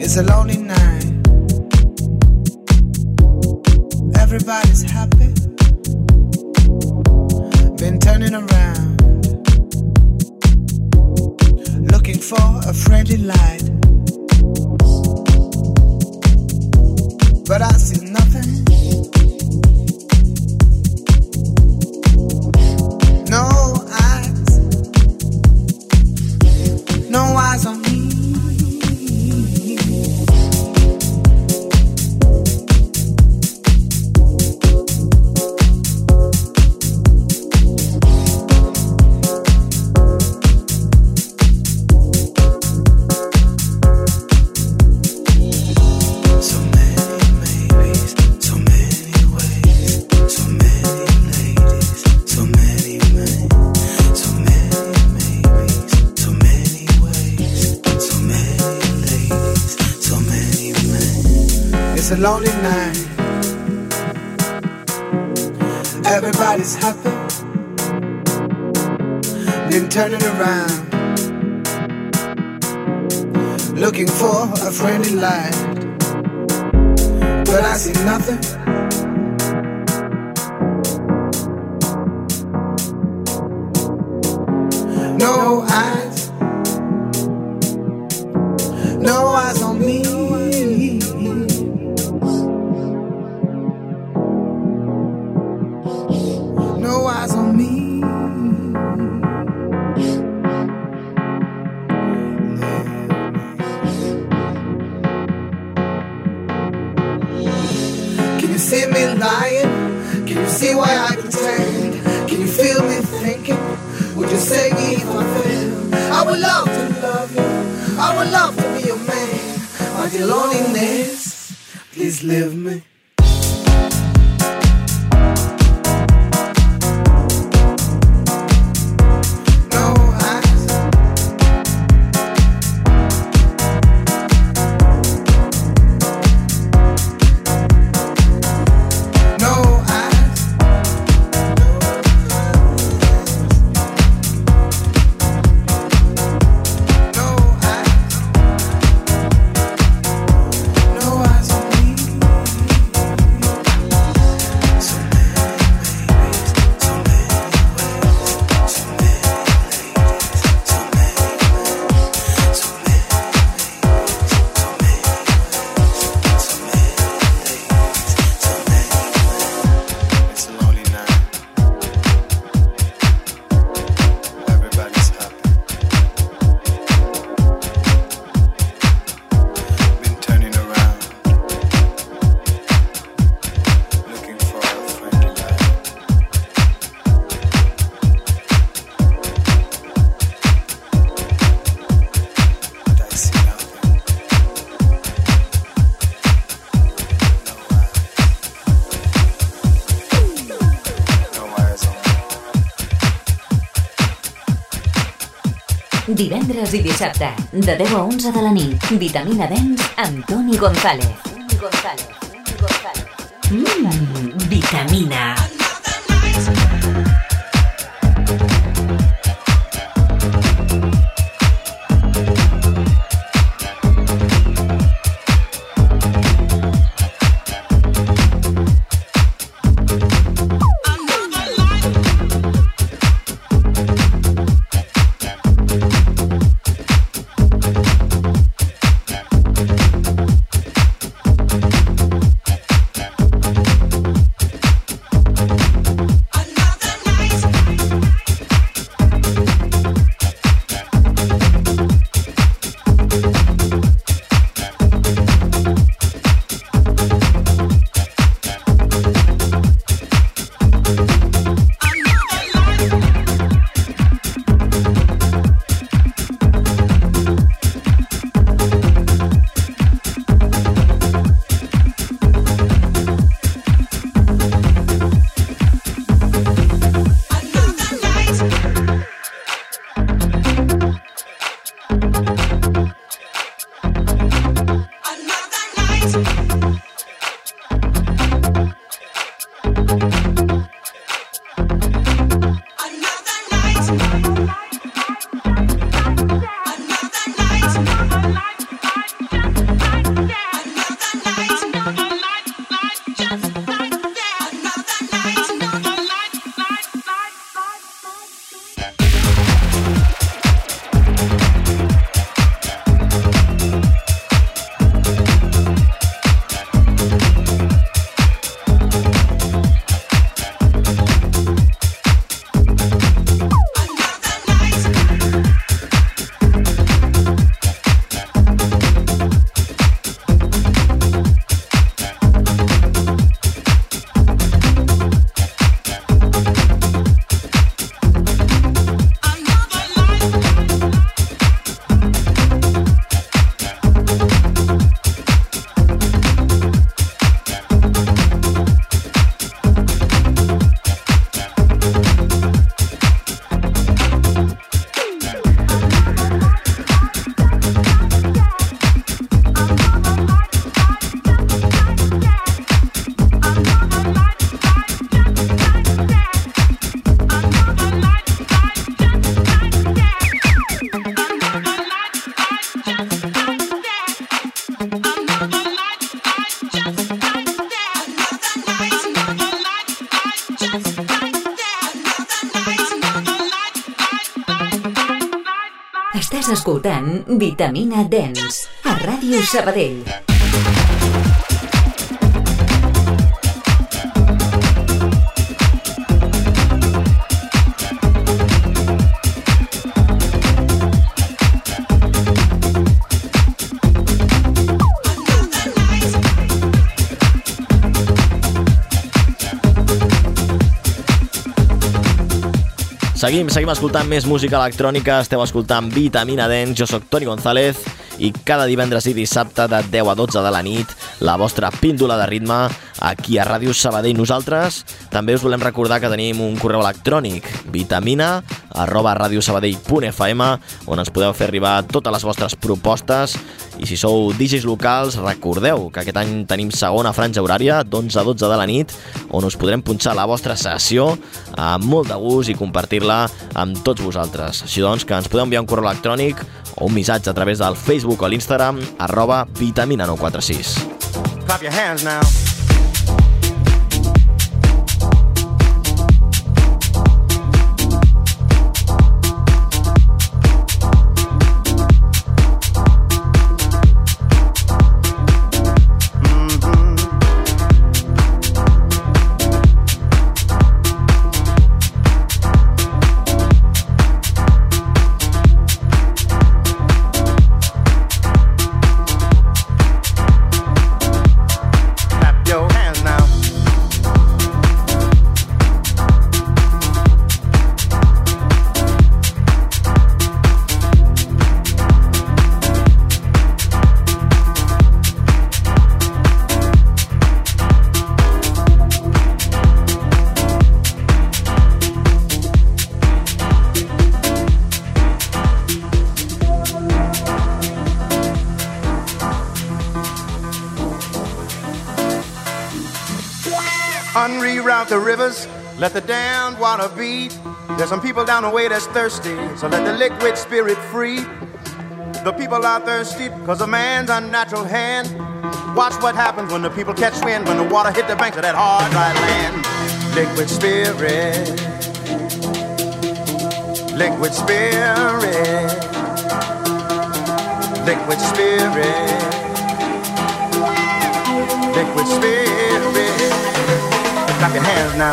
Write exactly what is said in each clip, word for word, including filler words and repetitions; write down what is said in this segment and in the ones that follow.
It's a lonely night. Everybody's happy. Been turning around, looking for a friendly light, but I see nothing. No eyes, no eyes on me. It's a lonely night. Everybody's happy. Been turning around, looking for a friendly light, but I see nothing. No eyes, no eyes on me. See me lying? Can you see why I pretend? Can you feel me thinking? Would you say me if I fail? I would love to love you. I would love to be your man. But your loneliness, please leave me. Divendres i dissabte, de deu a onze de la nit, Vitamina Dance amb Toni González. González. González. Mmm, Vitamina. Estàs escoltant Vitamina Dance a Ràdio Sabadell. Seguim, seguim escoltant més música electrònica, esteu escoltant Vitamina Dance, jo sóc Toni González i cada divendres i dissabte de deu a dotze de la nit la vostra píndola de ritme aquí a Ràdio Sabadell. Nosaltres també us volem recordar que tenim un correu electrònic vitamina arroba radiosabadell punt f m on ens podeu fer arribar totes les vostres propostes i si sou D Js locals recordeu que aquest any tenim segona franja horària d'onze a dotze de la nit on us podrem punxar la vostra sessió amb molt de gust i compartir-la amb tots vosaltres. Així doncs que ens podeu enviar un correu electrònic o un missatge a través del Facebook o l'Instagram arroba vitamina nou quatre sis. Clap your hands now. Unreroute the rivers, let the damned water beat. There's some people down the way that's thirsty, so let the liquid spirit free. The people are thirsty because of man's unnatural hand. Watch what happens when the people catch wind, when the water hit the banks of that hard, dry land. Liquid spirit, liquid spirit, liquid spirit, liquid spirit. Clap your hands now.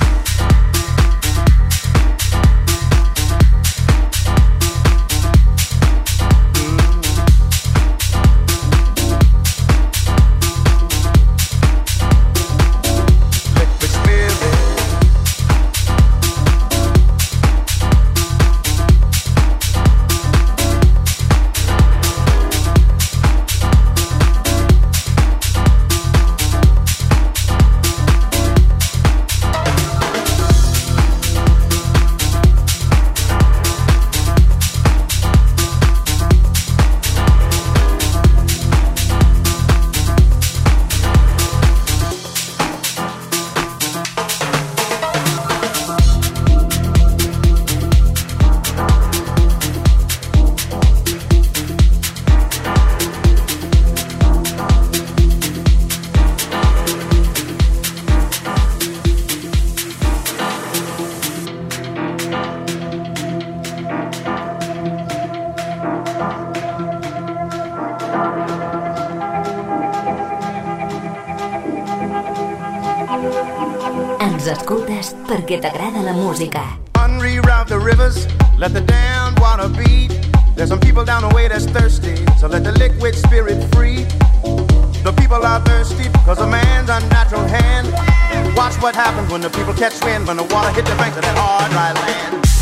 Ens escoltes perquè t'agrada la música. Unreroute the rivers, let the damned water beat. There's some people down the way that's thirsty, so let the liquid spirit free. The people are thirsty because of man's unnatural hand. Watch what happens when the people catch wind, when the water hit the banks of that hard, dry land.